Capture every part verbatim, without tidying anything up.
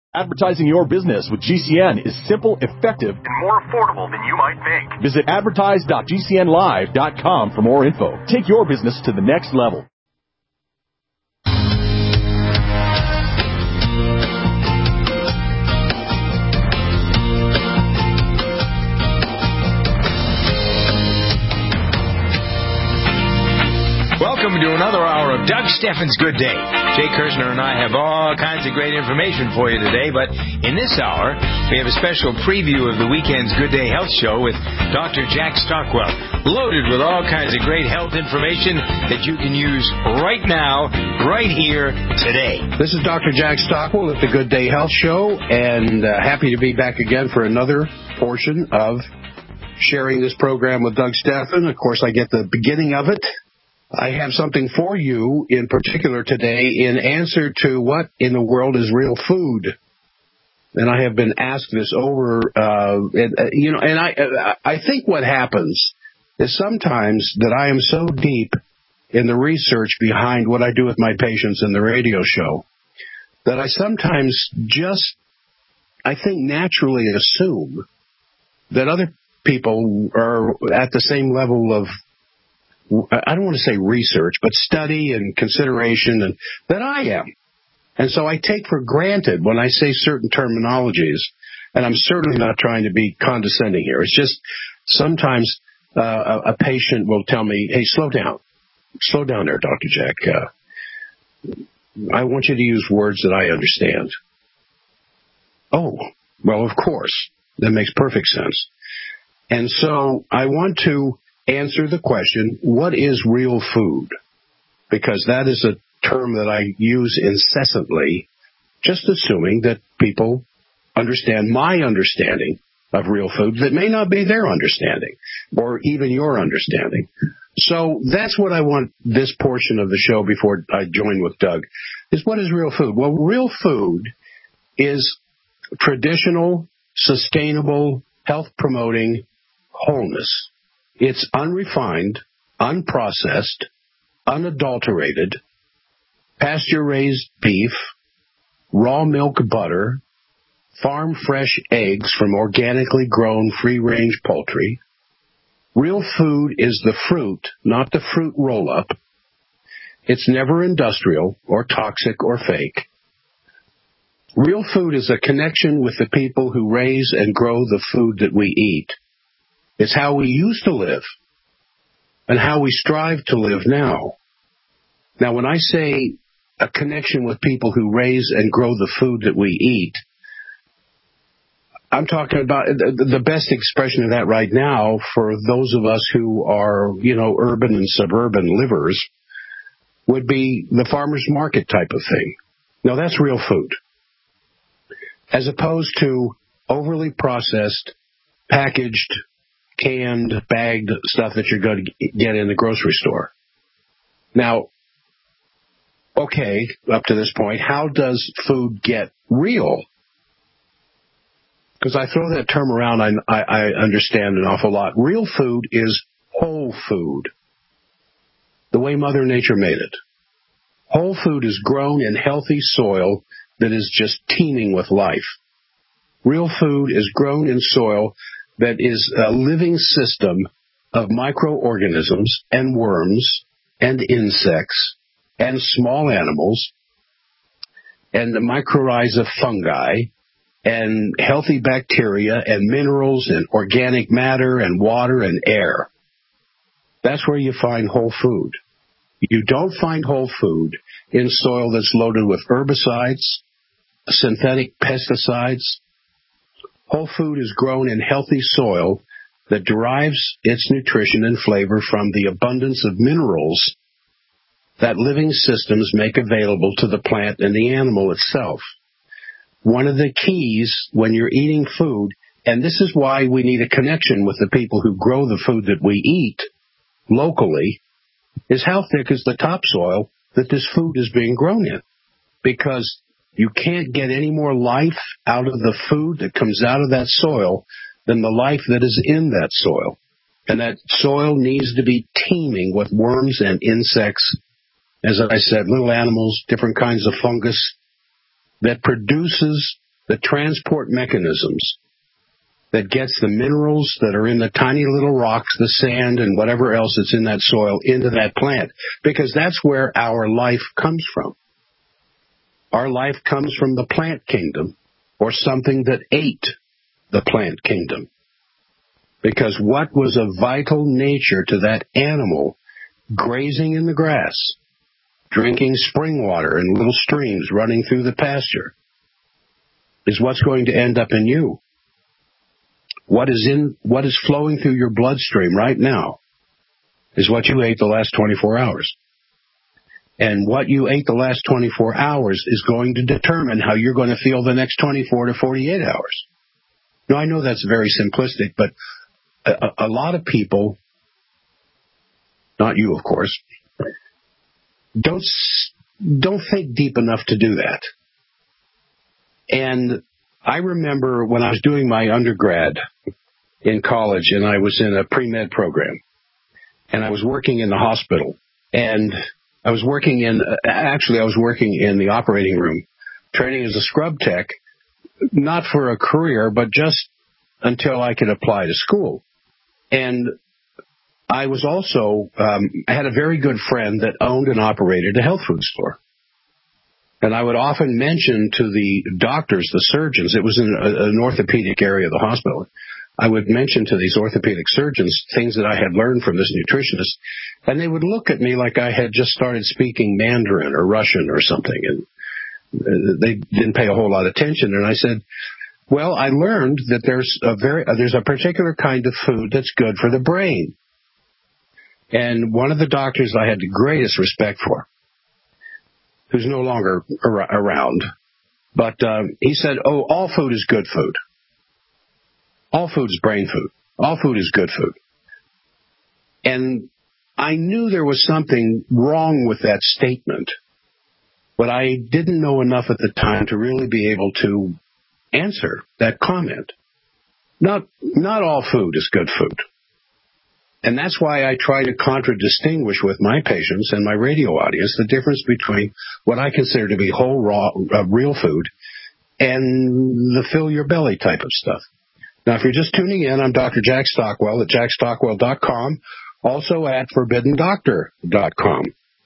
Advertising your business with G C N is simple, effective, and more affordable than you might think. Visit advertise dot g c n live dot com for more info. Take your business to the next level. Welcome to another hour of Doug Steffens' Good Day. Jay Kirshner and I have all kinds of great information for you today, but in this hour, we have a special preview of the weekend's Good Day Health Show with Doctor Jack Stockwell, loaded with all kinds of great health information that you can use right now, right here, today. This is Doctor Jack Stockwell at the Good Day Health Show, and uh, happy to be back again for another portion of sharing this program with Doug Steffen. Of course, I get the beginning of it. I have something for you in particular today in answer to what in the world is real food. And I have been asked this over, uh, and, uh, you know, and I, uh, I think what happens is sometimes that I am so deep in the research behind what I do with my patients in the radio show that I sometimes just, I think naturally assume that other people are at the same level of, I don't want to say research, but study and consideration and that I am. And so I take for granted when I say certain terminologies, and I'm certainly not trying to be condescending here. It's just sometimes uh, a, a patient will tell me, hey, slow down. Slow down there, Doctor Jack. Uh, I want you to use words that I understand. Oh, well, of course. That makes perfect sense. And so I want to answer the question, what is real food? Because that is a term that I use incessantly, just assuming that people understand my understanding of real food that may not be their understanding or even your understanding. So that's what I want this portion of the show before I join with Doug, is what is real food? Well, real food is traditional, sustainable, health-promoting wholeness. It's unrefined, unprocessed, unadulterated, pasture-raised beef, raw milk butter, farm-fresh eggs from organically grown free-range poultry. Real food is the fruit, not the fruit roll-up. It's never industrial or toxic or fake. Real food is a connection with the people who raise and grow the food that we eat. It's how we used to live and how we strive to live now. Now, when I say a connection with people who raise and grow the food that we eat, I'm talking about the best expression of that right now for those of us who are, you know, urban and suburban livers would be the farmer's market type of thing. Now, that's real food, as opposed to overly processed, packaged, canned, bagged stuff that you're going to get in the grocery store. Now, okay, up to this point, how does food get real? Because I throw that term around, I, I, I understand an awful lot. Real food is whole food, the way Mother Nature made it. Whole food is grown in healthy soil that is just teeming with life. Real food is grown in soil that is a living system of microorganisms and worms and insects and small animals and the mycorrhiza fungi and healthy bacteria and minerals and organic matter and water and air. That's where you find whole food. You don't find whole food in soil that's loaded with herbicides, synthetic pesticides. Whole food is grown in healthy soil that derives its nutrition and flavor from the abundance of minerals that living systems make available to the plant and the animal itself. One of the keys when you're eating food, and this is why we need a connection with the people who grow the food that we eat locally, is how thick is the topsoil that this food is being grown in. Because you can't get any more life out of the food that comes out of that soil than the life that is in that soil. And that soil needs to be teeming with worms and insects, as I said, little animals, different kinds of fungus, that produces the transport mechanisms that gets the minerals that are in the tiny little rocks, the sand, and whatever else that's in that soil into that plant. Because that's where our life comes from. Our life comes from the plant kingdom, or something that ate the plant kingdom. Because what was of vital nature to that animal grazing in the grass, drinking spring water and little streams running through the pasture, is what's going to end up in you. What is in, what is flowing through your bloodstream right now is what you ate the last twenty-four hours. And what you ate the last twenty-four hours is going to determine how you're going to feel the next twenty-four to forty-eight hours. Now, I know that's very simplistic, but a, a lot of people, not you, of course, don't, don't think deep enough to do that. And I remember when I was doing my undergrad in college, and I was in a pre-med program, and I was working in the hospital, and I was working in, actually I was working in the operating room, training as a scrub tech, not for a career, but just until I could apply to school. And I was also, um, I had a very good friend that owned and operated a health food store. And I would often mention to the doctors, the surgeons, it was in a, an orthopedic area of the hospital, I would mention to these orthopedic surgeons things that I had learned from this nutritionist, and they would look at me like I had just started speaking Mandarin or Russian or something, and they didn't pay a whole lot of attention. And I said, well, I learned that there's a very uh, there's a particular kind of food that's good for the brain. And one of the doctors I had the greatest respect for, who's no longer ar- around, but um, he said, oh, all food is good food. All food is brain food. All food is good food. And I knew there was something wrong with that statement, but I didn't know enough at the time to really be able to answer that comment. Not, not all food is good food. And that's why I try to contradistinguish with my patients and my radio audience the difference between what I consider to be whole, raw, uh, real food and the fill your belly type of stuff. Now, if you're just tuning in, I'm Doctor Jack Stockwell at jack stockwell dot com, also at forbidden doctor dot com.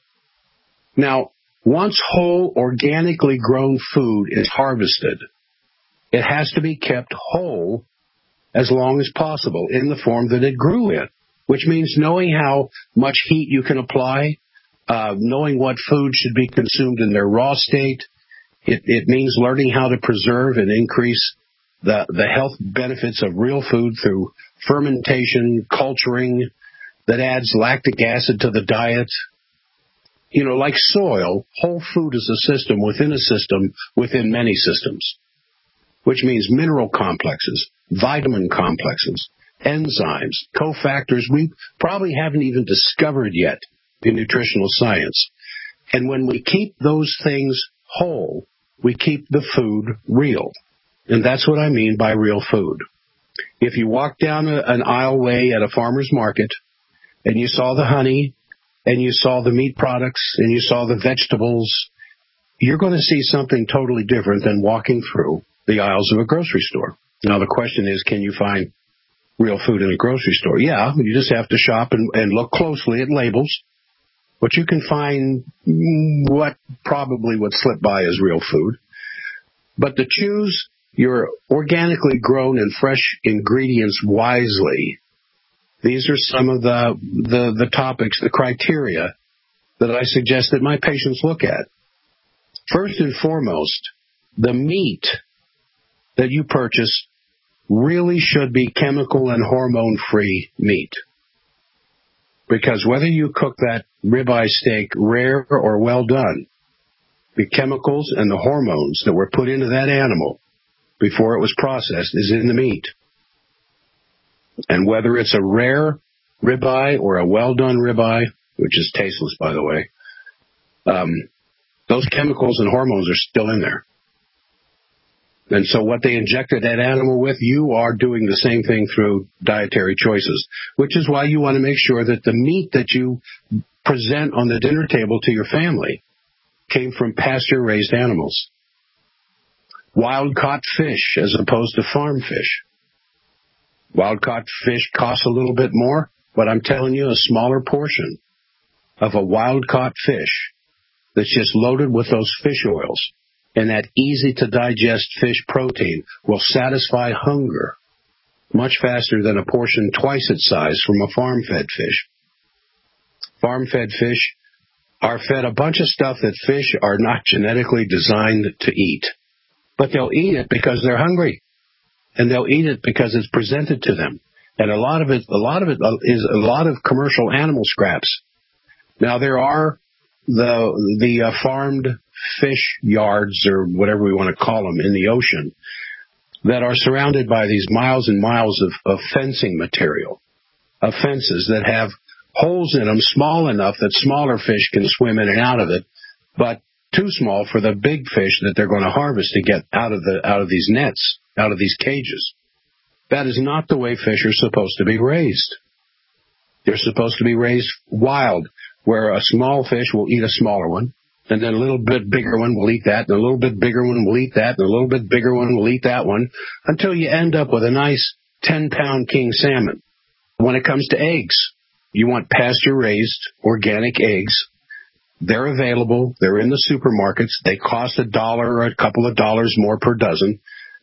Now, once whole, organically grown food is harvested, it has to be kept whole as long as possible in the form that it grew in, which means knowing how much heat you can apply, uh, knowing what food should be consumed in their raw state. It, it means learning how to preserve and increase the, the health benefits of real food through fermentation, culturing, that adds lactic acid to the diet. You know, like soil, whole food is a system within a system within many systems, which means mineral complexes, vitamin complexes, enzymes, cofactors we probably haven't even discovered yet in nutritional science. And when we keep those things whole, we keep the food real. And that's what I mean by real food. If you walk down a, an aisleway at a farmer's market and you saw the honey and you saw the meat products and you saw the vegetables, you're going to see something totally different than walking through the aisles of a grocery store. Now, the question is, can you find real food in a grocery store? Yeah, you just have to shop and, and look closely at labels. But you can find what probably would slip by as real food. But to choose your organically grown and fresh ingredients wisely, these are some of the, the, the topics, the criteria that I suggest that my patients look at. First and foremost, the meat that you purchase really should be chemical and hormone-free meat. Because whether you cook that ribeye steak rare or well done, the chemicals and the hormones that were put into that animal before it was processed is in the meat. And whether it's a rare ribeye or a well-done ribeye, which is tasteless, by the way, um, those chemicals and hormones are still in there. And so what they injected that animal with, you are doing the same thing through dietary choices, which is why you want to make sure that the meat that you present on the dinner table to your family came from pasture-raised animals. wild-caught fish as opposed to farm fish. Wild-caught fish costs a little bit more, but I'm telling you, a smaller portion of a wild-caught fish that's just loaded with those fish oils and that easy-to-digest fish protein will satisfy hunger much faster than a portion twice its size from a farm-fed fish. Farm-fed fish are fed a bunch of stuff that fish are not genetically designed to eat. But they'll eat it because they're hungry. And they'll eat it because it's presented to them. And a lot of it, a lot of it is a lot of commercial animal scraps. Now, there are the the uh, farmed fish yards, or whatever we want to call them, in the ocean that are surrounded by these miles and miles of, of fencing material, of fences that have holes in them small enough that smaller fish can swim in and out of it, but too small for the big fish that they're going to harvest to get out of the out of these nets, out of these cages. That is not the way fish are supposed to be raised. They're supposed to be raised wild, where a small fish will eat a smaller one, and then a little bit bigger one will eat that, and a little bit bigger one will eat that, and a little bit bigger one will eat that one, until you end up with a nice ten-pound king salmon. When it comes to eggs, you want pasture-raised organic eggs. They're available. They're in the supermarkets. They cost a dollar or a couple of dollars more per dozen.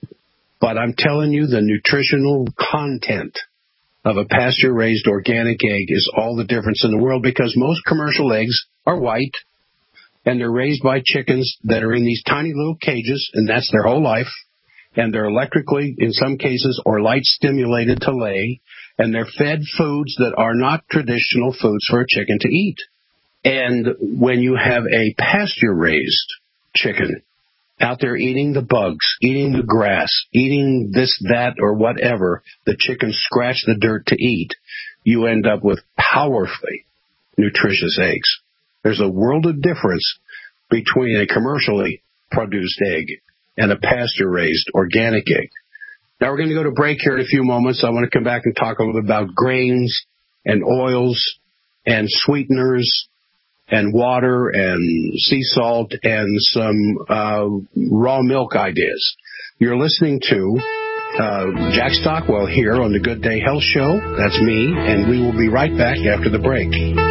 But I'm telling you, the nutritional content of a pasture-raised organic egg is all the difference in the world, because most commercial eggs are white, and they're raised by chickens that are in these tiny little cages, and that's their whole life. And they're electrically, in some cases, or light stimulated to lay, and they're fed foods that are not traditional foods for a chicken to eat. And when you have a pasture-raised chicken out there eating the bugs, eating the grass, eating this, that, or whatever the chickens scratch the dirt to eat, you end up with powerfully nutritious eggs. There's a world of difference between a commercially produced egg and a pasture-raised organic egg. Now, we're going to go to break here in a few moments. I want to come back and talk a little bit about grains and oils and sweeteners and water and sea salt and some uh, raw milk ideas. You're listening to uh, Jack Stockwell here on the Good Day Health Show. That's me, and we will be right back after the break.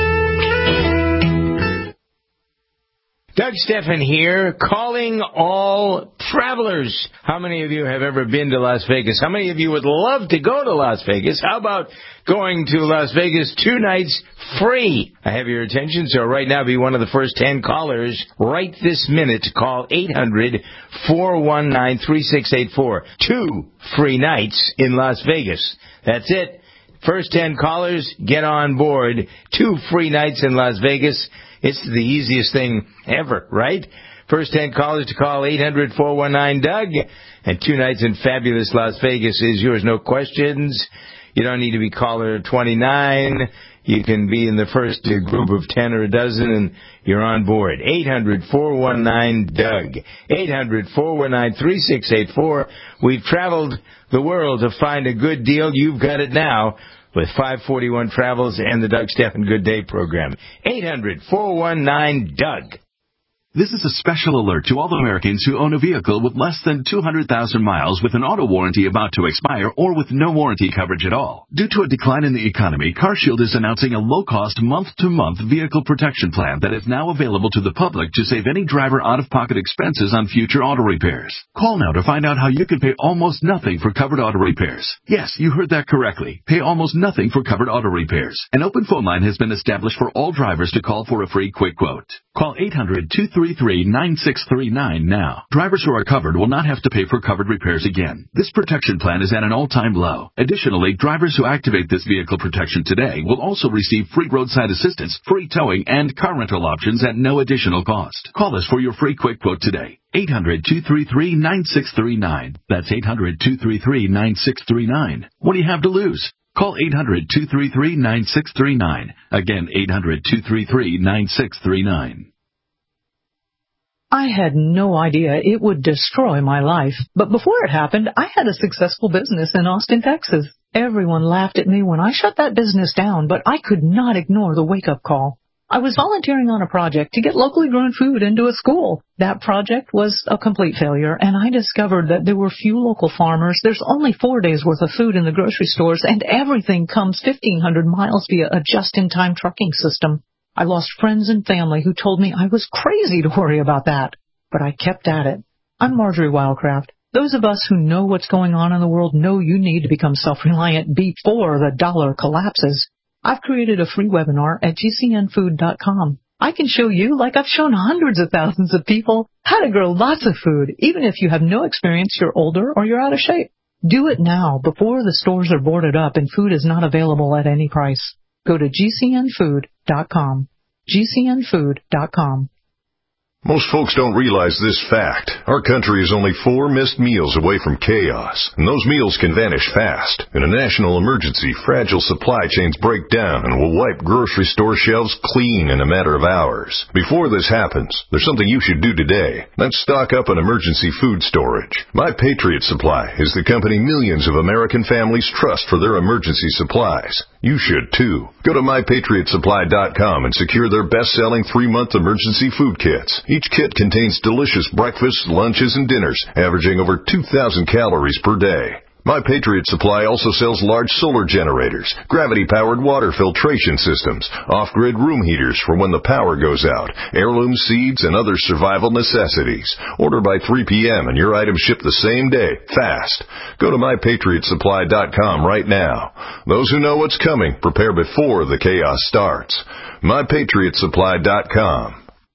Doug Steffen here, calling all travelers. How many of you have ever been to Las Vegas? How many of you would love to go to Las Vegas? How about going to Las Vegas two nights free? I have your attention, so right now be one of the first ten callers right this minute. Call eight hundred, four one nine, three six eight four. Two free nights in Las Vegas. That's it. First ten callers, get on board. Two free nights in Las Vegas. It's the easiest thing ever, right? First ten callers to call eight hundred, four one nine, Doug. And two nights in fabulous Las Vegas is yours, no questions. You don't need to be caller twenty-nine. You can be in the first group of ten or a dozen, and you're on board. eight hundred, four one nine, Doug. eight hundred, four one nine, three six eight four. We've traveled the world to find a good deal. You've got it now with five forty-one Travels and the Doug Steffen Good Day program. eight hundred, four one nine, Doug. This is a special alert to all Americans who own a vehicle with less than two hundred thousand miles with an auto warranty about to expire or with no warranty coverage at all. Due to a decline in the economy, CarShield is announcing a low-cost month-to-month vehicle protection plan that is now available to the public to save any driver out-of-pocket expenses on future auto repairs. Call now to find out how you can pay almost nothing for covered auto repairs. Yes, you heard that correctly. Pay almost nothing for covered auto repairs. An open phone line has been established for all drivers to call for a free quick quote. Call eight hundred, two three three, nine six three nine now. Drivers who are covered will not have to pay for covered repairs again. This protection plan is at an all-time low. Additionally, drivers who activate this vehicle protection today will also receive free roadside assistance, free towing, and car rental options at no additional cost. Call us for your free quick quote today. eight hundred, two three three, nine six three nine. That's eight hundred, two three three, nine six three nine. What do you have to lose? Call eight hundred, two three three, nine six three nine. Again, eight hundred, two three three, nine six three nine. I had no idea it would destroy my life. But before it happened, I had a successful business in Austin, Texas. Everyone laughed at me when I shut that business down, but I could not ignore the wake-up call. I was volunteering on a project to get locally grown food into a school. That project was a complete failure, and I discovered that there were few local farmers. There's only four days' worth of food in the grocery stores, and everything comes fifteen hundred miles via a just-in-time trucking system. I lost friends and family who told me I was crazy to worry about that, but I kept at it. I'm Marjorie Wildcraft. Those of us who know what's going on in the world know you need to become self-reliant before the dollar collapses. I've created a free webinar at G C N food dot com. I can show you, like I've shown hundreds of thousands of people, how to grow lots of food, even if you have no experience, you're older, or you're out of shape. Do it now, before the stores are boarded up and food is not available at any price. Go to G C N food dot com. G C N food dot com. Most folks don't realize this fact. Our country is only four missed meals away from chaos, and those meals can vanish fast. In a national emergency, fragile supply chains break down and will wipe grocery store shelves clean in a matter of hours. Before this happens, there's something you should do today. Let's stock up on emergency food storage. My Patriot Supply is the company millions of American families trust for their emergency supplies. You should, too. Go to my patriot supply dot com and secure their best-selling three-month emergency food kits. Each kit contains delicious breakfasts, lunches, and dinners, averaging over two thousand calories per day. My Patriot Supply also sells large solar generators, gravity-powered water filtration systems, off-grid room heaters for when the power goes out, heirloom seeds, and other survival necessities. Order by three p.m. and your items ship the same day, fast. Go to my patriot supply dot com right now. Those who know what's coming prepare before the chaos starts. my patriot supply dot com.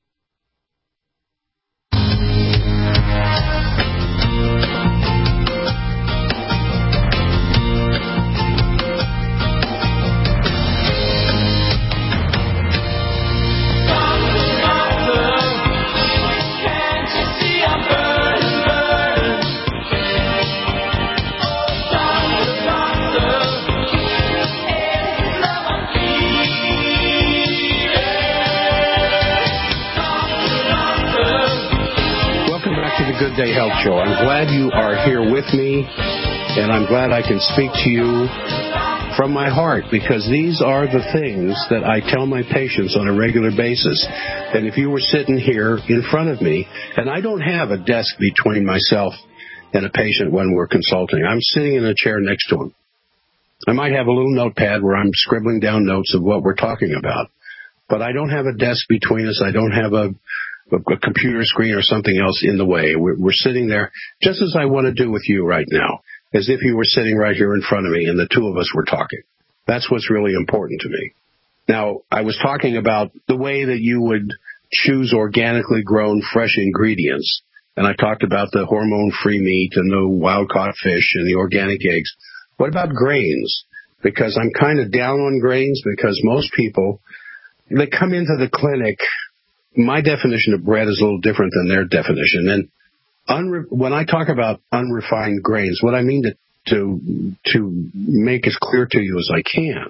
Good Day Health Show. I'm glad you are here with me, and I'm glad I can speak to you from my heart, because these are the things that I tell my patients on a regular basis. And if you were sitting here in front of me, and I don't have a desk between myself and a patient when we're consulting, I'm sitting in a chair next to him. I might have a little notepad where I'm scribbling down notes of what we're talking about, but I don't have a desk between us. I don't have a a computer screen or something else in the way. We're, we're sitting there just as I want to do with you right now, as if you were sitting right here in front of me and the two of us were talking. That's what's really important to me. Now, I was talking about the way that you would choose organically grown fresh ingredients, and I talked about the hormone-free meat and the wild-caught fish and the organic eggs. What about grains? Because I'm kind of down on grains, because most people, they come into the clinic. My definition of bread is a little different than their definition. And unre- when I talk about unrefined grains, what I mean to, to, to make as clear to you as I can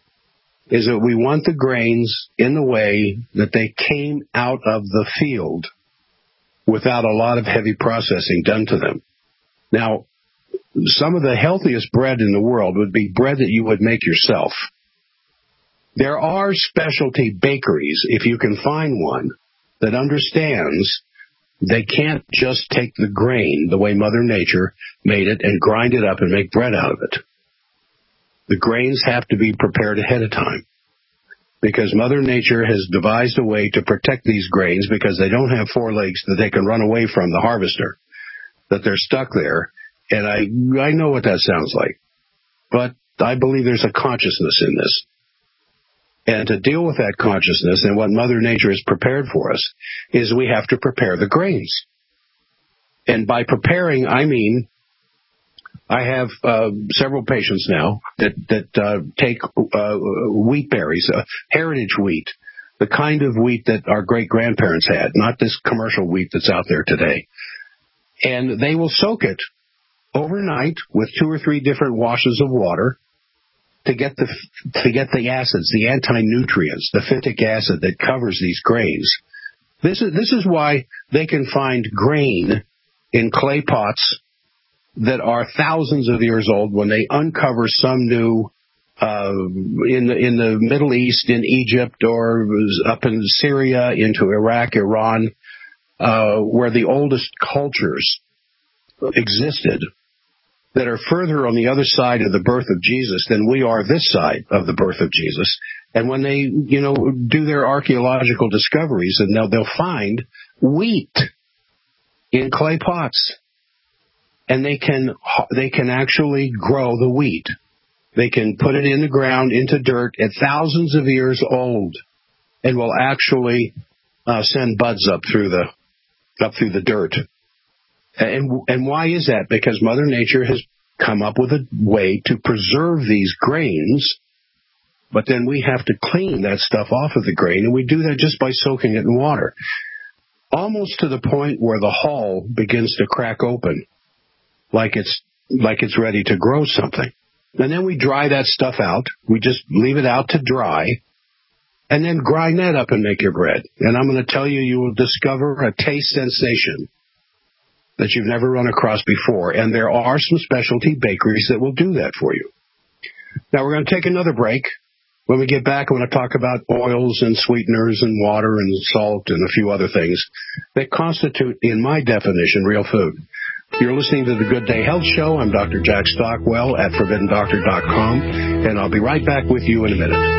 is that we want the grains in the way that they came out of the field without a lot of heavy processing done to them. Now, some of the healthiest bread in the world would be bread that you would make yourself. There are specialty bakeries, if you can find one, that understands they can't just take the grain the way Mother Nature made it and grind it up and make bread out of it. The grains have to be prepared ahead of time, because Mother Nature has devised a way to protect these grains, because they don't have four legs that they can run away from the harvester, that they're stuck there. And I, I know what that sounds like, but I believe there's a consciousness in this. And to deal with that consciousness and what Mother Nature has prepared for us is we have to prepare the grains. And by preparing, I mean, I have uh, several patients now that, that uh, take uh, wheat berries, uh, heritage wheat, the kind of wheat that our great-grandparents had, not this commercial wheat that's out there today. And they will soak it overnight with two or three different washes of water to get the to get the acids, the anti-nutrients, the phytic acid that covers these grains. This is this is why they can find grain in clay pots that are thousands of years old when they uncover some new uh, in the in the Middle East, in Egypt, or up in Syria, into Iraq, Iran, uh, where the oldest cultures existed, that are further on the other side of the birth of Jesus than we are this side of the birth of Jesus. And when they, you know, do their archaeological discoveries, and they'll, they'll find wheat in clay pots. And they can, they can actually grow the wheat. They can put it in the ground, into dirt, at thousands of years old, and will actually uh, send buds up through the, up through the dirt. And, and why is that? Because Mother Nature has come up with a way to preserve these grains, but then we have to clean that stuff off of the grain, and we do that just by soaking it in water, almost to the point where the hull begins to crack open, like it's like it's ready to grow something. And then we dry that stuff out. We just leave it out to dry, and then grind that up and make your bread. And I'm going to tell you, you will discover a taste sensation that you've never run across before. And there are some specialty bakeries that will do that for you. Now, we're going to take another break. When we get back, I want to talk about oils and sweeteners and water and salt and a few other things that constitute, in my definition, real food. You're listening to the Good Day Health Show. I'm Doctor Jack Stockwell at forbidden doctor dot com, and I'll be right back with you in a minute.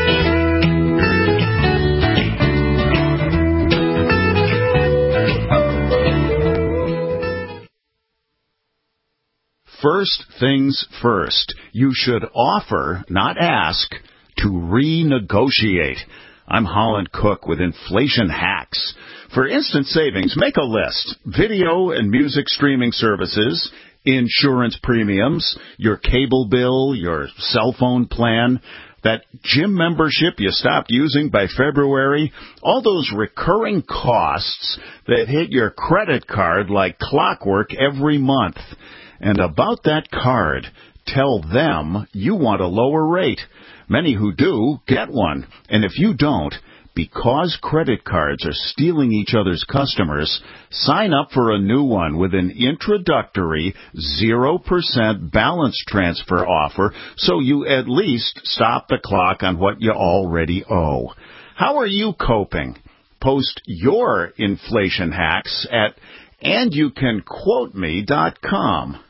First things first, you should offer, not ask, to renegotiate. I'm Holland Cook with Inflation Hacks. For instant savings, make a list. Video and music streaming services, insurance premiums, your cable bill, your cell phone plan, that gym membership you stopped using by February, all those recurring costs that hit your credit card like clockwork every month. And about that card, tell them you want a lower rate. Many who do get one. And if you don't, because credit cards are stealing each other's customers, sign up for a new one with an introductory zero percent balance transfer offer so you at least stop the clock on what you already owe. How are you coping? Post your inflation hacks at and you can quote me dot com.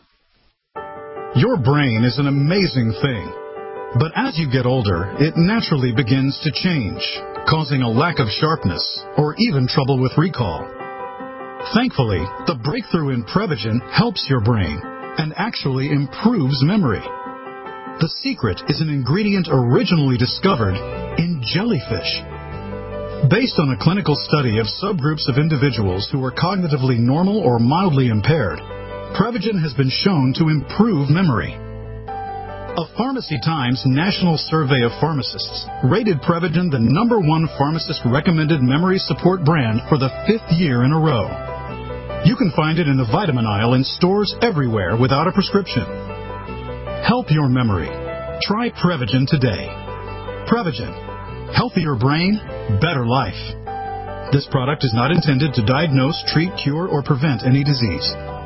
Your brain is an amazing thing, but as you get older, it naturally begins to change, causing a lack of sharpness or even trouble with recall. Thankfully, the breakthrough in Prevagen helps your brain and actually improves memory. The secret is an ingredient originally discovered in jellyfish. Based on a clinical study of subgroups of individuals who are cognitively normal or mildly impaired, Prevagen has been shown to improve memory. A Pharmacy Times National Survey of Pharmacists rated Prevagen the number one pharmacist-recommended memory support brand for the fifth year in a row. You can find it in the vitamin aisle in stores everywhere without a prescription. Help your memory. Try Prevagen today. Prevagen. Healthier brain, better life. This product is not intended to diagnose, treat, cure, or prevent any disease.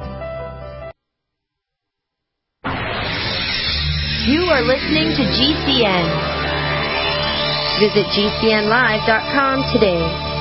You are listening to G C N. Visit G C N live dot com today.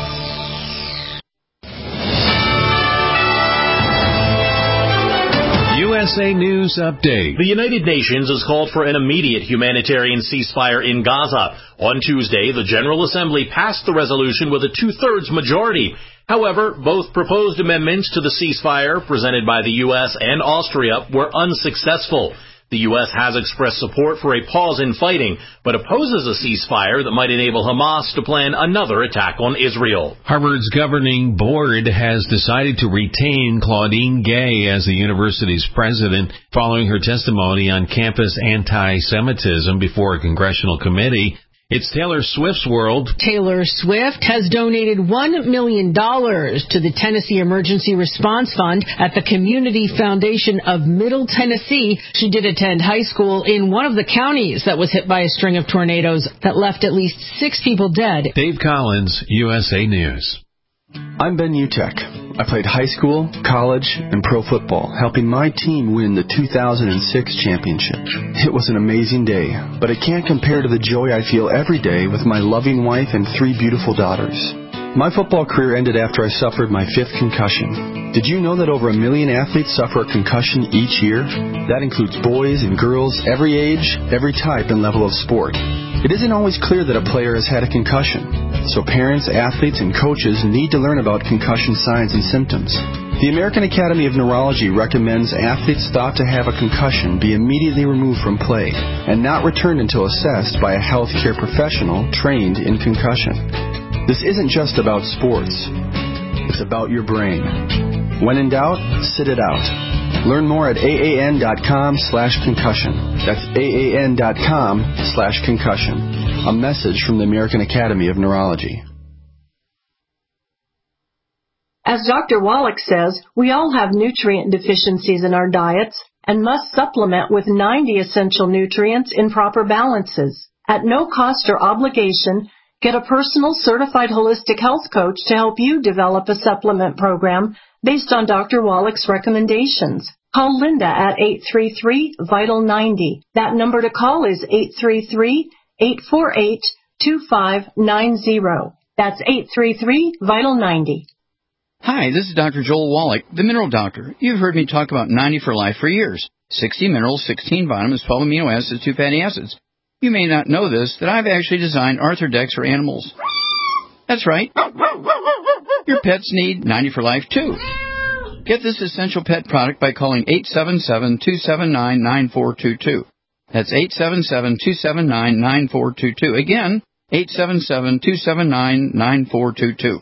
U S A News Update. The United Nations has called for an immediate humanitarian ceasefire in Gaza. On Tuesday, the General Assembly passed the resolution with a two-thirds majority. However, both proposed amendments to the ceasefire presented by the U S and Austria were unsuccessful. The U S has expressed support for a pause in fighting, but opposes a ceasefire that might enable Hamas to plan another attack on Israel. Harvard's governing board has decided to retain Claudine Gay as the university's president following her testimony on campus anti-Semitism before a congressional committee. It's Taylor Swift's world. Taylor Swift has donated one million dollars to the Tennessee Emergency Response Fund at the Community Foundation of Middle Tennessee. She did attend high school in one of the counties that was hit by a string of tornadoes that left at least six people dead. Dave Collins, U S A News. I'm Ben Utek. I played high school, college, and pro football, helping my team win the two thousand six championship. It was an amazing day, but it can't compare to the joy I feel every day with my loving wife and three beautiful daughters. My football career ended after I suffered my fifth concussion. Did you know that over a million athletes suffer a concussion each year? That includes boys and girls, every age, every type and level of sport. It isn't always clear that a player has had a concussion, so parents, athletes, and coaches need to learn about concussion signs and symptoms. The American Academy of Neurology recommends athletes thought to have a concussion be immediately removed from play and not returned until assessed by a healthcare professional trained in concussion. This isn't just about sports. It's about your brain. When in doubt, sit it out. Learn more at aan.com slash concussion. That's aan.com slash concussion. A message from the American Academy of Neurology. As Doctor Wallach says, we all have nutrient deficiencies in our diets and must supplement with ninety essential nutrients in proper balances. At no cost or obligation, get a personal certified holistic health coach to help you develop a supplement program based on Doctor Wallach's recommendations. Call Linda at eight three three, vital ninety. That number to call is eight three three, eight four eight, two five nine zero. That's eight three three, vital ninety. Hi, this is Doctor Joel Wallach, the Mineral Doctor. You've heard me talk about ninety for Life for years. sixty minerals, sixteen vitamins, twelve amino acids, two fatty acids. You may not know this, that I've actually designed Arthrodex for animals. That's right. Your pets need ninety for Life, too. Get this essential pet product by calling eight seven seven, two seven nine, nine four two two. That's eight seven seven, two seven nine, nine four two two. Again, eight seven seven, two seven nine, nine four two two.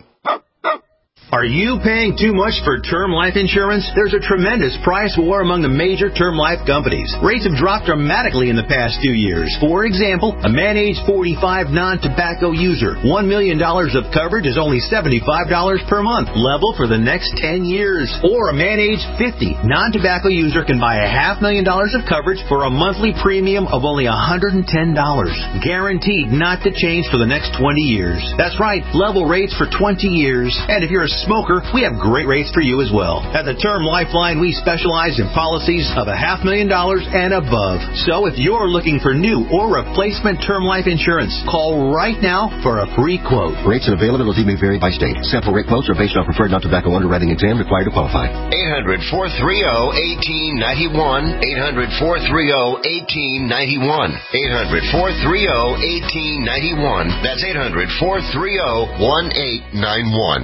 Are you paying too much for term life insurance? There's a tremendous price war among the major term life companies. Rates have dropped dramatically in the past few years. For example, a man age forty-five non-tobacco user, one million dollars of coverage is only seventy-five dollars per month, level for the next ten years. Or a man age fifty non-tobacco user can buy a half million dollars of coverage for a monthly premium of only one hundred ten dollars. Guaranteed not to change for the next twenty years. That's right, level rates for twenty years. And if you're a smoker, we have great rates for you as well. At the Term Lifeline, we specialize in policies of a half million dollars and above. So if you're looking for new or replacement term life insurance, call right now for a free quote. Rates and availability may vary by state. Sample rate quotes are based on preferred non-tobacco underwriting exam required to qualify. eight hundred, four three zero, one eight nine one. eight hundred, four three zero, one eight nine one. eight hundred, four three zero, one eight nine one. That's eight hundred, four three zero, one eight nine one.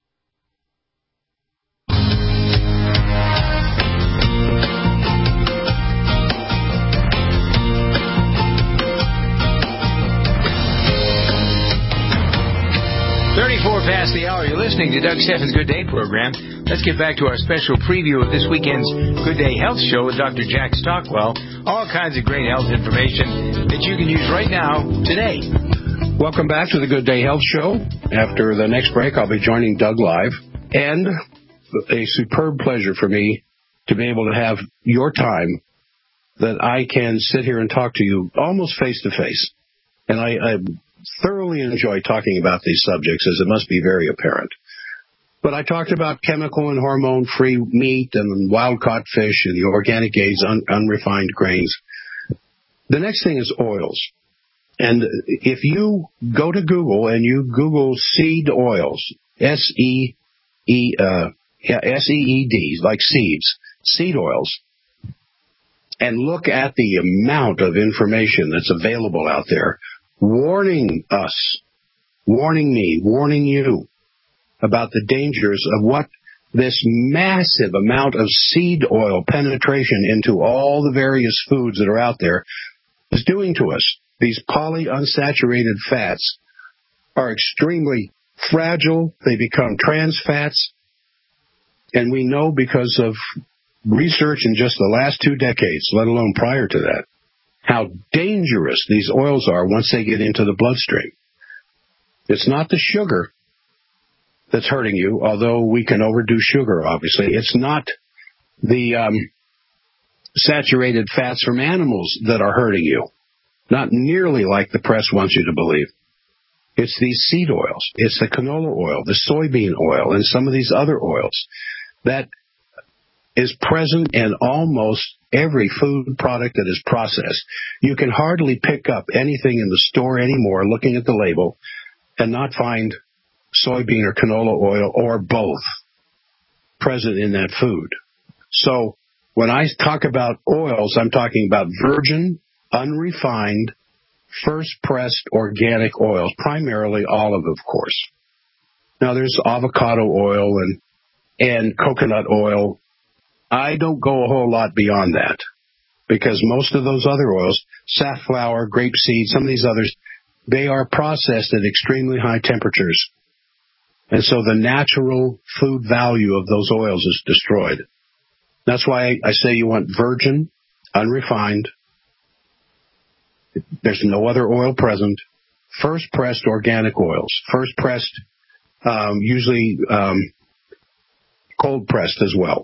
thirty-four past the hour. You're listening to Doug Steffens' Good Day program. Let's get back to our special preview of this weekend's Good Day Health Show with Doctor Jack Stockwell. All kinds of great health information that you can use right now, today. Welcome back to the Good Day Health Show. After the next break, I'll be joining Doug live. And a superb pleasure for me to be able to have your time that I can sit here and talk to you almost face-to-face. And I... I thoroughly enjoy talking about these subjects, as it must be very apparent. But I talked about chemical and hormone-free meat and wild-caught fish and the organic aids, un- unrefined grains. The next thing is oils. And if you go to Google and you Google seed oils, S E E, uh, yeah, S E E D, like seeds, seed oils, and look at the amount of information that's available out there, warning us, warning me, warning you about the dangers of what this massive amount of seed oil penetration into all the various foods that are out there is doing to us. These polyunsaturated fats are extremely fragile. They become trans fats. And we know because of research in just the last two decades, let alone prior to that, how dangerous these oils are once they get into the bloodstream. It's not the sugar that's hurting you, although we can overdo sugar, obviously. It's not the um, saturated fats from animals that are hurting you, not nearly like the press wants you to believe. It's these seed oils. It's the canola oil, the soybean oil, and some of these other oils that is present in almost every food product that is processed. You can hardly pick up anything in the store anymore looking at the label and not find soybean or canola oil or both present in that food. So when I talk about oils, I'm talking about virgin, unrefined, first-pressed organic oils, primarily olive, of course. Now, there's avocado oil and, and coconut oil. I don't go a whole lot beyond that because most of those other oils, safflower, grapeseed, some of these others, they are processed at extremely high temperatures. And so the natural food value of those oils is destroyed. That's why I say you want virgin, unrefined. There's no other oil present. First-pressed organic oils. First-pressed, um, usually um, cold-pressed as well.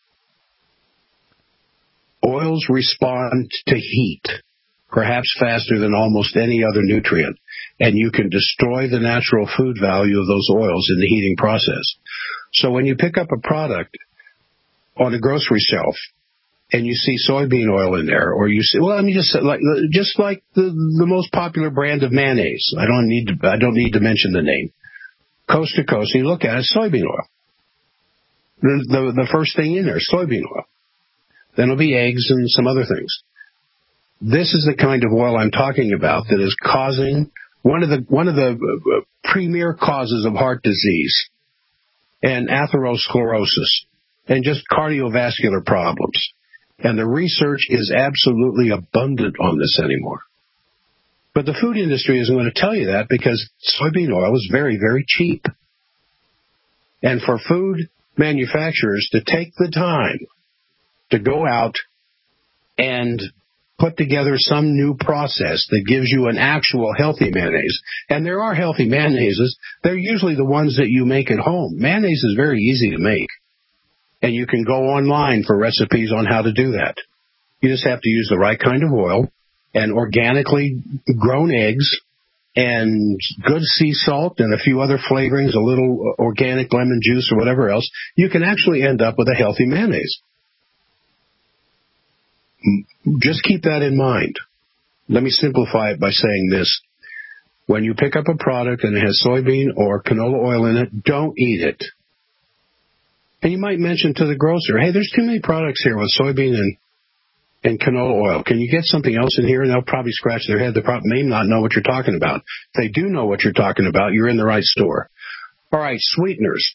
Oils respond to heat, perhaps faster than almost any other nutrient, and you can destroy the natural food value of those oils in the heating process. So when you pick up a product on a grocery shelf and you see soybean oil in there, or you see, well, let me just say, like, just like the, the most popular brand of mayonnaise. I don't need to, I don't need to mention the name. Coast to coast, and you look at it, soybean oil. The, the, the first thing in there is soybean oil. Then it'll be eggs and some other things. This is the kind of oil I'm talking about that is causing one of the one of the premier causes of heart disease and atherosclerosis and just cardiovascular problems. And the research is absolutely abundant on this anymore. But the food industry isn't going to tell you that because soybean oil is very, very cheap. And for food manufacturers to take the time to go out and put together some new process that gives you an actual healthy mayonnaise. And there are healthy mayonnaises. They're usually the ones that you make at home. Mayonnaise is very easy to make. And you can go online for recipes on how to do that. You just have to use the right kind of oil and organically grown eggs and good sea salt and a few other flavorings, a little organic lemon juice or whatever else. You can actually end up with a healthy mayonnaise. Just keep that in mind. Let me simplify it by saying this. When you pick up a product and it has soybean or canola oil in it, don't eat it. And you might mention to the grocer, hey, there's too many products here with soybean and, and canola oil. Can you get something else in here? And they'll probably scratch their head. They probably may not know what you're talking about. If they do know what you're talking about, you're in the right store. All right, sweeteners.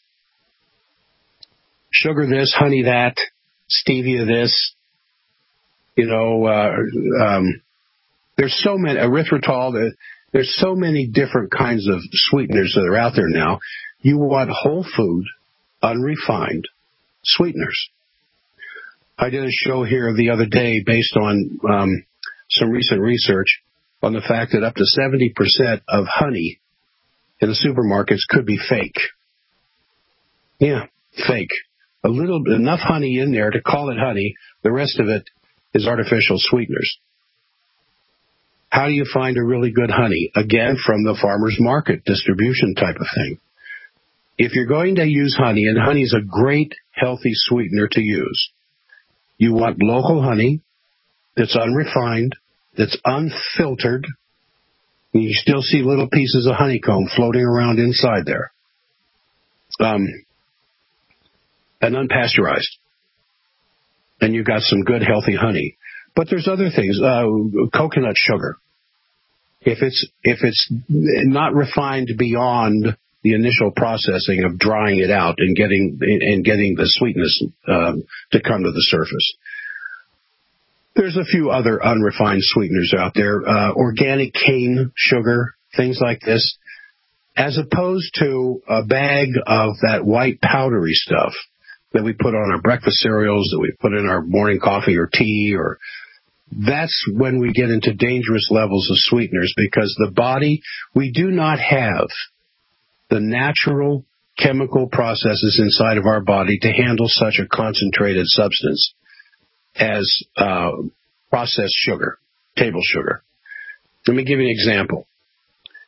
Sugar this, honey that, stevia this. You know, uh, um, there's so many, erythritol, that there's so many different kinds of sweeteners that are out there now. You want whole food, unrefined sweeteners. I did a show here the other day based on um, some recent research on the fact that up to seventy percent of honey in the supermarkets could be fake. Yeah, fake. A little, enough honey in there to call it honey. The rest of it is artificial sweeteners. How do you find a really good honey? Again, from the farmer's market, distribution type of thing. If you're going to use honey, and honey is a great, healthy sweetener to use, you want local honey that's unrefined, that's unfiltered, and you still see little pieces of honeycomb floating around inside there, um, and unpasteurized. And you've got some good, healthy honey. But there's other things. Uh, coconut sugar. If it's if it's not refined beyond the initial processing of drying it out and getting and getting the sweetness um, to come to the surface. There's a few other unrefined sweeteners out there. Uh, organic cane sugar, things like this, as opposed to a bag of that white powdery stuff that we put on our breakfast cereals, that we put in our morning coffee or tea, or that's when we get into dangerous levels of sweeteners, because the body, we do not have the natural chemical processes inside of our body to handle such a concentrated substance as uh, processed sugar, table sugar. Let me give you an example.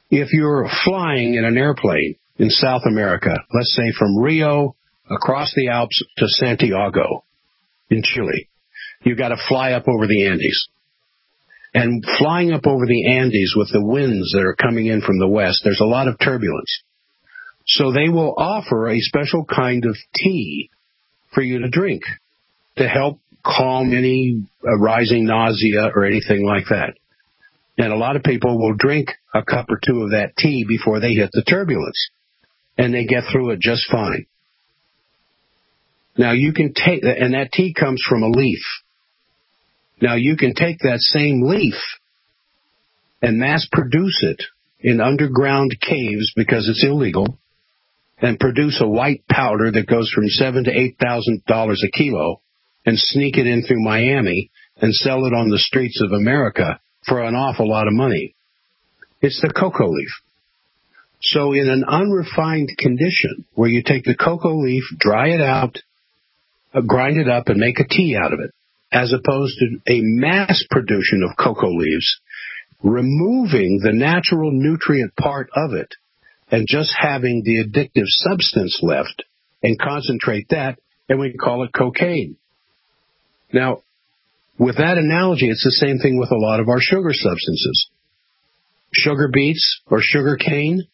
If you're flying in an airplane in South America, let's say from Rio across the Alps to Santiago in Chile, you've got to fly up over the Andes. And flying up over the Andes with the winds that are coming in from the west, there's a lot of turbulence. So they will offer a special kind of tea for you to drink to help calm any uh, rising nausea or anything like that. And a lot of people will drink a cup or two of that tea before they hit the turbulence, and they get through it just fine. Now you can take, and that tea comes from a leaf. Now you can take that same leaf and mass produce it in underground caves because it's illegal, and produce a white powder that goes from seven to eight thousand dollars a kilo, and sneak it in through Miami and sell it on the streets of America for an awful lot of money. It's the cocoa leaf. So in an unrefined condition, where you take the cocoa leaf, dry it out, uh, grind it up, and make a tea out of it, as opposed to a mass production of cocoa leaves, removing the natural nutrient part of it and just having the addictive substance left, and concentrate that, and we call it cocaine. Now, with that analogy, it's the same thing with a lot of our sugar substances. Sugar beets or sugar cane,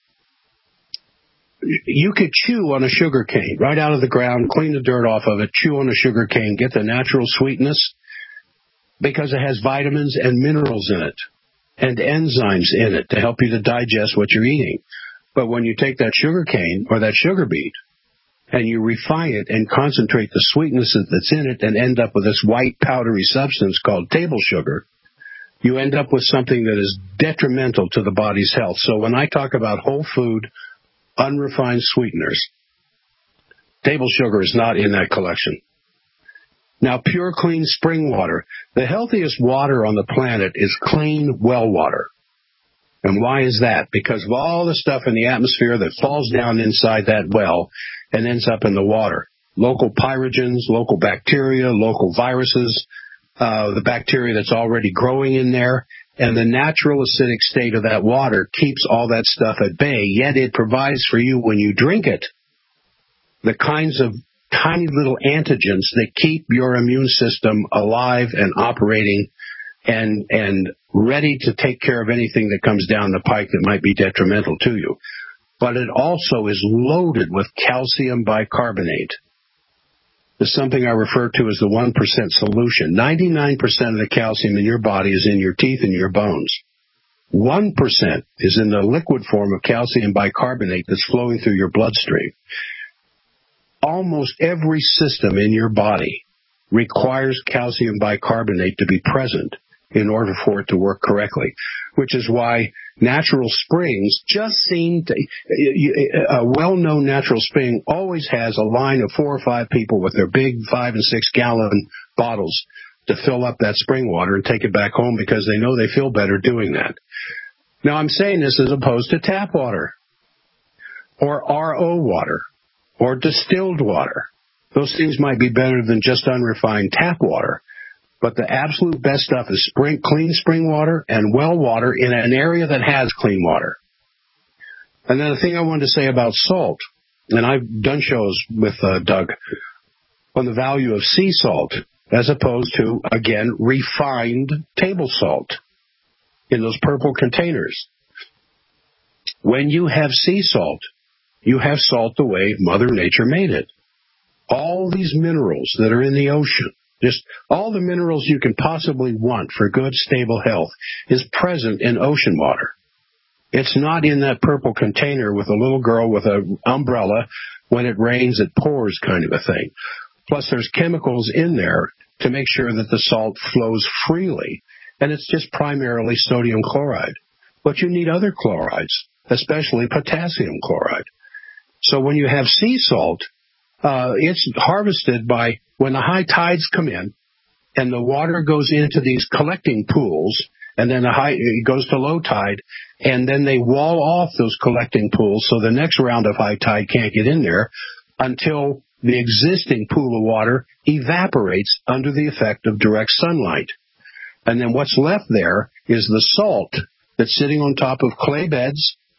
you could chew on a sugar cane right out of the ground, clean the dirt off of it, chew on a sugar cane, get the natural sweetness, because it has vitamins and minerals in it and enzymes in it to help you to digest what you're eating. But when you take that sugar cane or that sugar beet and you refine it and concentrate the sweetness that's in it and end up with this white powdery substance called table sugar, you end up with something that is detrimental to the body's health. So when I talk about whole food, unrefined sweeteners, table sugar is not in that collection. Now, pure, clean spring water. The healthiest water on the planet is clean well water. And why is that? Because of all the stuff in the atmosphere that falls down inside that well and ends up in the water. Local pyrogens, local bacteria, local viruses, uh, the bacteria that's already growing in there, and the natural acidic state of that water keeps all that stuff at bay, yet it provides for you, when you drink it, the kinds of tiny little antigens that keep your immune system alive and operating and and ready to take care of anything that comes down the pike that might be detrimental to you. But it also is loaded with calcium bicarbonate. It's something I refer to as the one percent solution. ninety-nine percent of the calcium in your body is in your teeth and your bones. one percent is in the liquid form of calcium bicarbonate that's flowing through your bloodstream. Almost every system in your body requires calcium bicarbonate to be present in order for it to work correctly, which is why natural springs just seem to, a well-known natural spring always has a line of four or five people with their big five and six gallon bottles to fill up that spring water and take it back home because they know they feel better doing that. Now, I'm saying this as opposed to tap water or R O water or distilled water. Those things might be better than just unrefined tap water. But the absolute best stuff is spring, clean spring water and well water in an area that has clean water. And then the thing I wanted to say about salt, and I've done shows with uh, Doug on the value of sea salt as opposed to, again, refined table salt in those purple containers. When you have sea salt, you have salt the way Mother Nature made it. All these minerals that are in the ocean, just all the minerals you can possibly want for good, stable health is present in ocean water. It's not in that purple container with a little girl with an umbrella. When it rains, it pours kind of a thing. Plus, there's chemicals in there to make sure that the salt flows freely. And it's just primarily sodium chloride. But you need other chlorides, especially potassium chloride. So when you have sea salt, uh, it's harvested by when the high tides come in and the water goes into these collecting pools, and then the high, it goes to low tide, and then they wall off those collecting pools so the next round of high tide can't get in there until the existing pool of water evaporates under the effect of direct sunlight. And then what's left there is the salt that's sitting on top of clay beds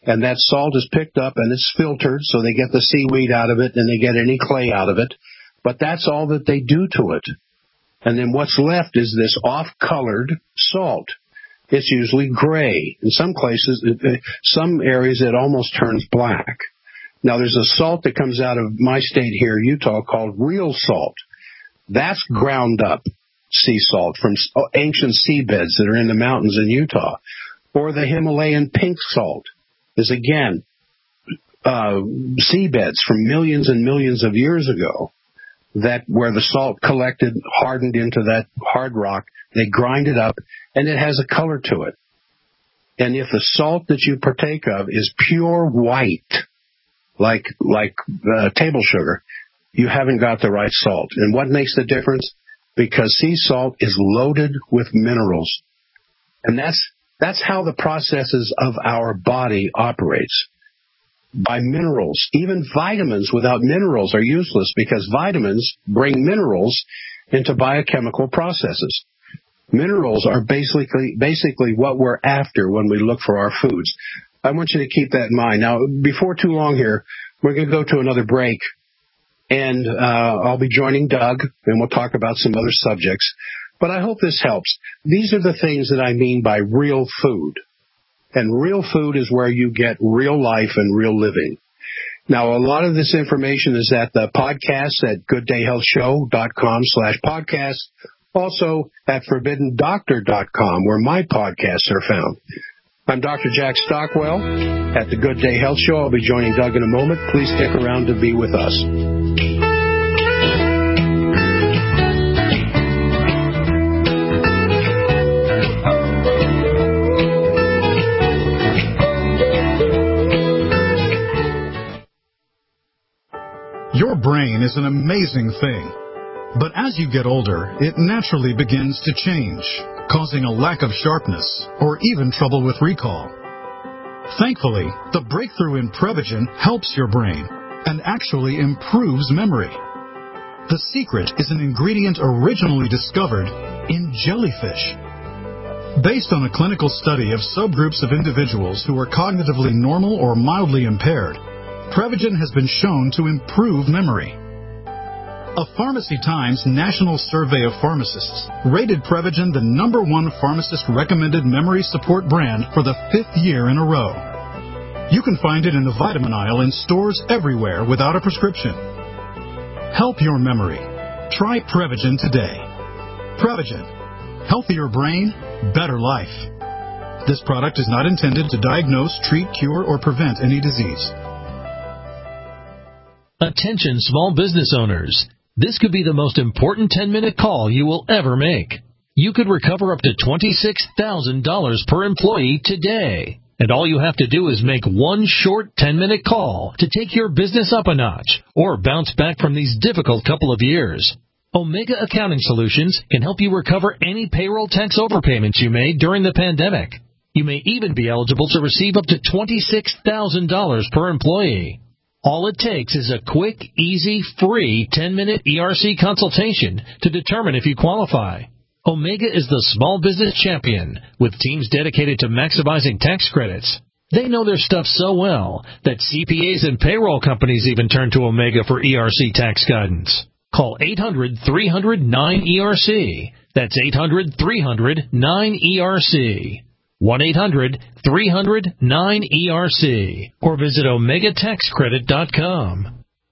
And that salt is picked up and it's filtered, so they get the seaweed out of it and they get any clay out of it. But that's all that they do to it. And then what's left is this off-colored salt. It's usually gray. In some places, some areas, it almost turns black. Now, there's a salt that comes out of my state here, Utah, called real salt. That's ground up sea salt from ancient seabeds that are in the mountains in Utah. Or the Himalayan pink salt is, again, uh, seabeds from millions and millions of years ago, that where the salt collected, hardened into that hard rock, they grind it up, and it has a color to it. And if the salt that you partake of is pure white, like like uh, table sugar, you haven't got the right salt. And what makes the difference? Because sea salt is loaded with minerals. And that's that's how the processes of our body operates. By minerals. Even vitamins without minerals are useless, because vitamins bring minerals into biochemical processes. Minerals are basically basically what we're after when we look for our foods. I want you to keep that in mind. Now, before too long here, we're going to go to another break, and uh, I'll be joining Doug, and we'll talk about some other subjects. But I hope this helps. These are the things that I mean by real food. And real food is where you get real life and real living. Now, a lot of this information is at the podcast at gooddayhealthshow.com slash podcast. Also at forbidden doctor dot com, where my podcasts are found. I'm Doctor Jack Stockwell at the Good Day Health Show. I'll be joining Doug in a moment. Please stick around to be with us. Your brain is an amazing thing, but as you get older, it naturally begins to change, causing a lack of sharpness or even trouble with recall. Thankfully, the breakthrough in Prevagen helps your brain and actually improves memory. The secret is an ingredient originally discovered in jellyfish. Based on a clinical study of subgroups of individuals who are cognitively normal or mildly impaired, Prevagen has been shown to improve memory. A Pharmacy Times national survey of pharmacists rated Prevagen the number one pharmacist-recommended memory support brand for the fifth year in a row. You can find it in the vitamin aisle in stores everywhere without a prescription. Help your memory. Try Prevagen today. Prevagen. Healthier brain, better life. This product is not intended to diagnose, treat, cure, or prevent any disease. Attention small business owners. This could be the most important ten-minute call you will ever make. You could recover up to twenty-six thousand dollars per employee today. And all you have to do is make one short ten-minute call to take your business up a notch or bounce back from these difficult couple of years. Omega Accounting Solutions can help you recover any payroll tax overpayments you made during the pandemic. You may even be eligible to receive up to twenty-six thousand dollars per employee. All it takes is a quick, easy, free ten-minute E R C consultation to determine if you qualify. Omega is the small business champion with teams dedicated to maximizing tax credits. They know their stuff so well that C P As and payroll companies even turn to Omega for E R C tax guidance. Call eight hundred, three hundred, nine E R C. That's eight hundred, three hundred, nine E R C. one eight hundred, three hundred, nine E R C. Or visit omega tax credit dot com.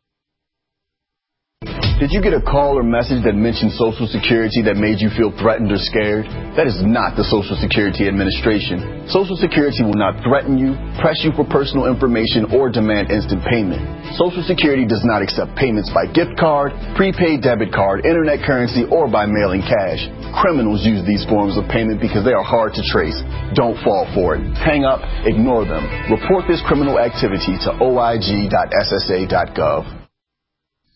Did you get a call or message that mentioned Social Security that made you feel threatened or scared? That is not the Social Security Administration. Social Security will not threaten you, press you for personal information, or demand instant payment. Social Security does not accept payments by gift card, prepaid debit card, internet currency, or by mailing cash. Criminals use these forms of payment because they are hard to trace. Don't fall for it. Hang up, ignore them. Report this criminal activity to O I G dot S S A dot gov.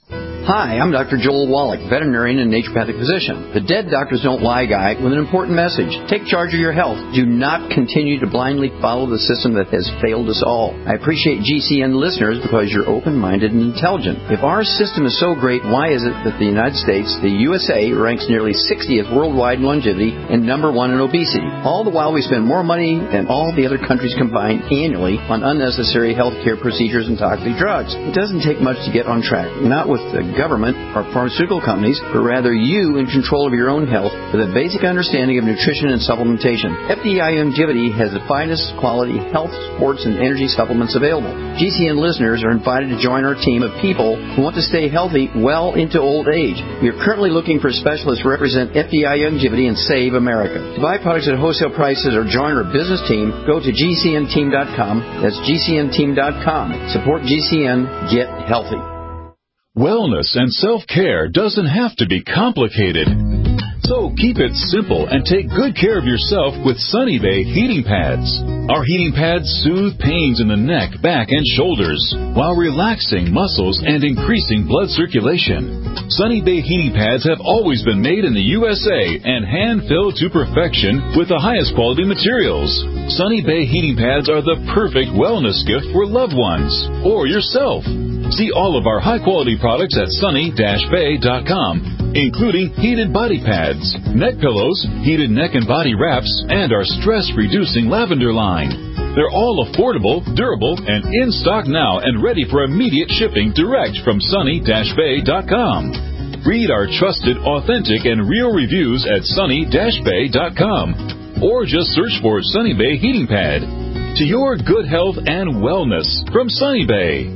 Hi, I'm Doctor Joel Wallach, veterinarian and naturopathic physician. The Dead Doctors Don't Lie guy with an important message. Take charge of your health. Do not continue to blindly follow the system that has failed us all. I appreciate G C N listeners because you're open-minded and intelligent. If our system is so great, why is it that the United States, the U S A, ranks nearly sixtieth worldwide in longevity and number one in obesity? All the while we spend more money than all the other countries combined annually on unnecessary healthcare procedures and toxic drugs. It doesn't take much to get on track. Not with the government or pharmaceutical companies, but rather you in control of your own health with a basic understanding of nutrition and supplementation. F D I Longevity has the finest quality health, sports, and energy supplements available. G C N listeners are invited to join our team of people who want to stay healthy well into old age. We are currently looking for specialists to represent F D I Longevity and Save America. To buy products at wholesale prices or join our business team, go to G C N team dot com. That's G C N team dot com. Support G C N. Get healthy. Wellness and self-care doesn't have to be complicated. So keep it simple and take good care of yourself with Sunny Bay heating pads. Our heating pads soothe pains in the neck, back, and shoulders while relaxing muscles and increasing blood circulation. Sunny Bay heating pads have always been made in the U S A and hand-filled to perfection with the highest quality materials. Sunny Bay heating pads are the perfect wellness gift for loved ones or yourself. See all of our high-quality products at sunny dash bay dot com, including heated body pads, neck pillows, heated neck and body wraps, and our stress-reducing lavender line. They're all affordable, durable, and in stock now and ready for immediate shipping direct from sunny dash bay dot com. Read our trusted, authentic, and real reviews at sunny dash bay dot com or just search for Sunny Bay Heating Pad. To your good health and wellness from Sunny Bay.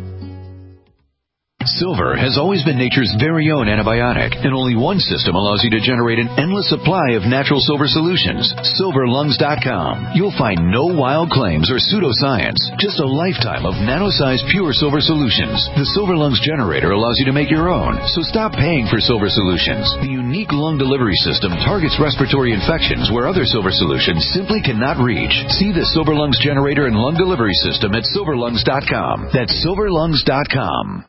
Silver has always been nature's very own antibiotic, and only one system allows you to generate an endless supply of natural silver solutions. silver lungs dot com. You'll find no wild claims or pseudoscience, just a lifetime of nano-sized pure silver solutions. The Silver Lungs generator allows you to make your own, so stop paying for silver solutions. The unique lung delivery system targets respiratory infections where other silver solutions simply cannot reach. See the Silver Lungs generator and lung delivery system at silver lungs dot com. That's silver lungs dot com.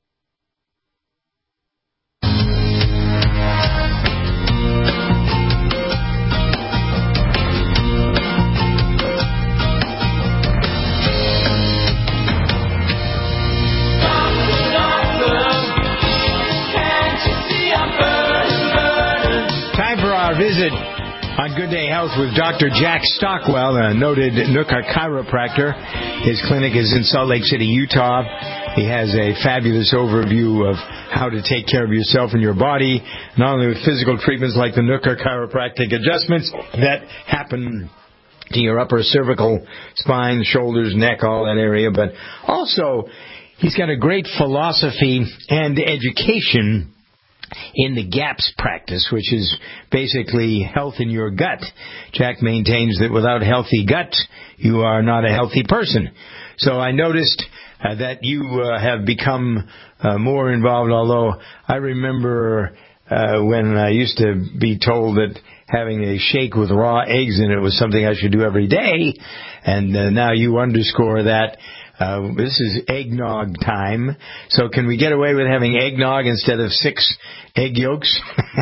Visit on Good Day Health with Doctor Jack Stockwell, a noted Nooka chiropractor. His clinic is in Salt Lake City, Utah. He has a fabulous overview of how to take care of yourself and your body, not only with physical treatments like the Nooka chiropractic adjustments that happen to your upper cervical spine, shoulders, neck, all that area, but also he's got a great philosophy and education in the GAPS practice, which is basically health in your gut. Jack maintains that without a healthy gut, you are not a healthy person. So I noticed uh, that you uh, have become uh, more involved, although I remember uh, when I used to be told that having a shake with raw eggs in it was something I should do every day, and uh, now you underscore that. Uh, this is eggnog time. So can we get away with having eggnog instead of six egg yolks?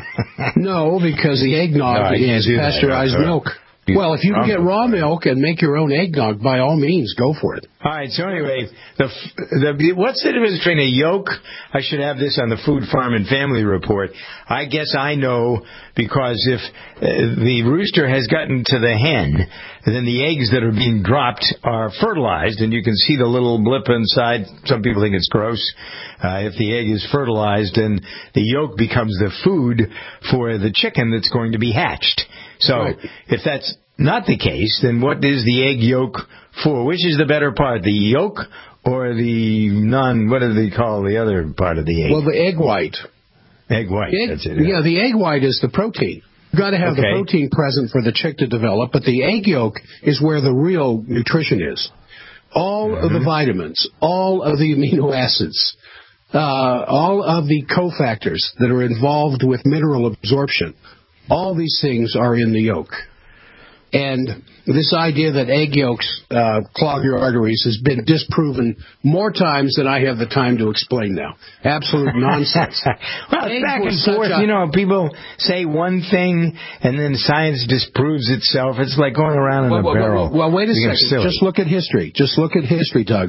No, because the eggnog no, is pasteurized milk. Well, if you can get raw milk and make your own eggnog, by all means, go for it. All right, so anyway, the, the what's the difference between a yolk? I should have this on the Food, Farm, and Family Report. I guess I know, because if uh, the rooster has gotten to the hen, then the eggs that are being dropped are fertilized, and you can see the little blip inside. Some people think it's gross. Uh, if the egg is fertilized, then the yolk becomes the food for the chicken that's going to be hatched. So right. If that's not the case, then what is the egg yolk for? Which is the better part, the yolk or the non, what do they call the other part of the egg? Well, the egg white. Egg white, egg, that's it. Yeah. yeah, the egg white is the protein. You've got to have okay. the protein present for the chick to develop, but the egg yolk is where the real nutrition is. All mm-hmm. of the vitamins, all of the amino acids, uh, all of the cofactors that are involved with mineral absorption, all these things are in the yolk. And this idea that egg yolks uh, clog your arteries has been disproven more times than I have the time to explain now. Absolute nonsense. Well, it's back and forth. A... You know, people say one thing, and then science disproves itself. It's like going around in well, a well, barrel. Well, well, wait a second. Silly. Just look at history. Just look at history, Doug.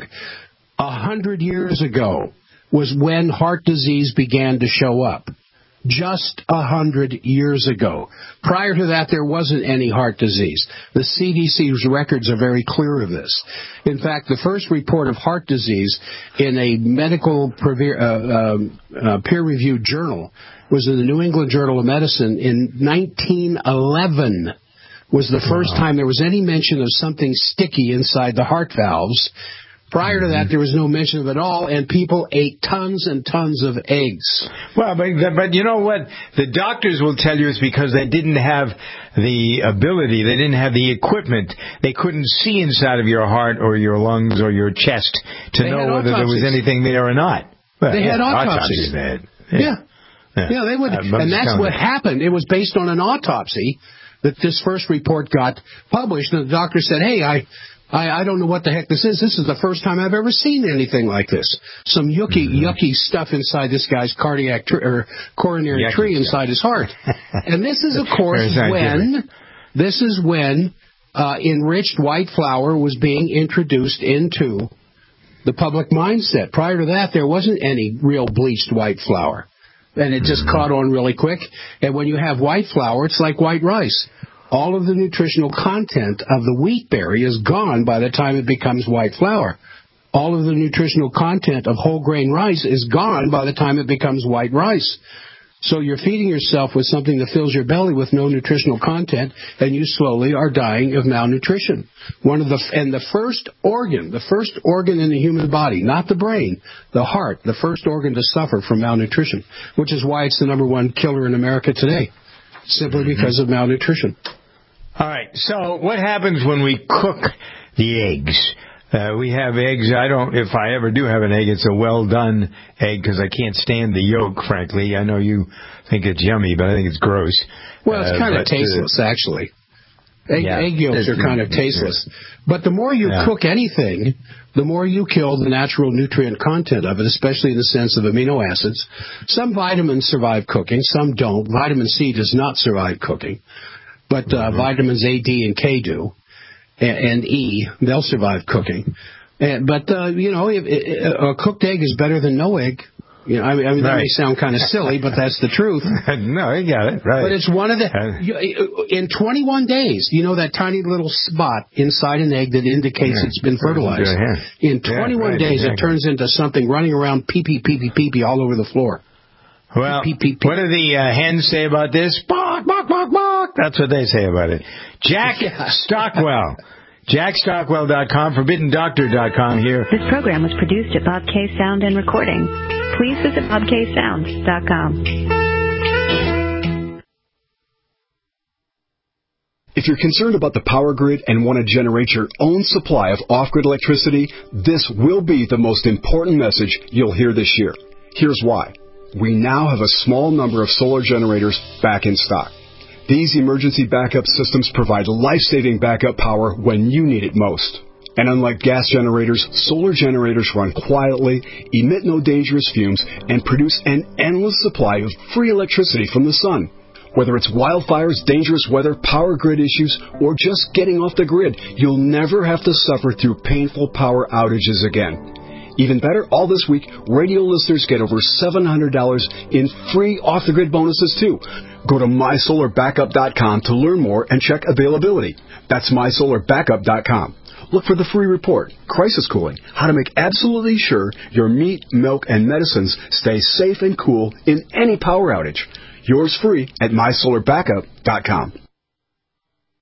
A hundred years ago was when heart disease began to show up. Just a hundred years ago. Prior to that, there wasn't any heart disease. The C D C's records are very clear of this. In fact, the first report of heart disease in a medical uh, uh, uh, peer-reviewed journal was in the New England Journal of Medicine in nineteen eleven. Was the first wow. time there was any mention of something sticky inside the heart valves. Prior to that, there was no mention of it at all, and people ate tons and tons of eggs. Well, but, but you know what? The doctors will tell you it's because they didn't have the ability, they didn't have the equipment. They couldn't see inside of your heart or your lungs or your chest to they know whether there was anything there or not. Well, they had yeah, autopsies. autopsies they had. Yeah. Yeah. yeah. yeah they would, uh, and that's what happened. It was based on an autopsy that this first report got published, and the doctor said, hey, I... I, I don't know what the heck this is. This is the first time I've ever seen anything like this. Some yucky, mm-hmm. yucky stuff inside this guy's cardiac tr- or coronary yucky tree inside his heart. And this is, of course, when this is when uh, enriched white flour was being introduced into the public mindset. Prior to that, there wasn't any real bleached white flour, and it just mm-hmm. caught on really quick. And when you have white flour, it's like white rice. All of the nutritional content of the wheat berry is gone by the time it becomes white flour. All of the nutritional content of whole grain rice is gone by the time it becomes white rice. So you're feeding yourself with something that fills your belly with no nutritional content, and you slowly are dying of malnutrition. One of the and the first organ, the first organ in the human body, not the brain, the heart, the first organ to suffer from malnutrition, which is why it's the number one killer in America today, simply because of malnutrition. All right, so what happens when we cook the eggs? Uh, we have eggs. I don't, if I ever do have an egg, it's a well-done egg because I can't stand the yolk, frankly. I know you think it's yummy, but I think it's gross. Well, it's kind uh, of tasteless, uh, actually. Egg, yeah, egg yolks are kind of tasteless. But the more you yeah. cook anything, the more you kill the natural nutrient content of it, especially in the sense of amino acids. Some vitamins survive cooking, some don't. Vitamin C does not survive cooking. But uh, mm-hmm. vitamins A, D, and K do, and, and E, they'll survive cooking. And, but, uh, you know, if, if, a cooked egg is better than no egg. You know, I mean, I mean that right. may sound kind of silly, but that's the truth. No, I got it, right. But it's one of the... You, in twenty-one days, you know that tiny little spot inside an egg that indicates yeah. it's been fertilized? In twenty-one yeah, right, days, exactly. it turns into something running around pee-pee, pee-pee, pee-pee all over the floor. Well, pee, pee, pee. What do the uh, hens say about this? Bark, bark, bark, bark. That's what they say about it. Jack yeah. Stockwell. Jack Stockwell dot com, Forbidden Doctor dot com here. This program was produced at Bob K Sound and Recording. Please visit Bob K Sound dot com. If you're concerned about the power grid and want to generate your own supply of off-grid electricity, this will be the most important message you'll hear this year. Here's why. We now have a small number of solar generators back in stock. These emergency backup systems provide life-saving backup power when you need it most. And unlike gas generators, solar generators run quietly, emit no dangerous fumes, and produce an endless supply of free electricity from the sun. Whether it's wildfires, dangerous weather, power grid issues, or just getting off the grid, you'll never have to suffer through painful power outages again. Even better, all this week, radio listeners get over seven hundred dollars in free off-the-grid bonuses, too. Go to my solar backup dot com to learn more and check availability. That's my solar backup dot com. Look for the free report, Crisis Cooling, how to make absolutely sure your meat, milk, and medicines stay safe and cool in any power outage. Yours free at my solar backup dot com.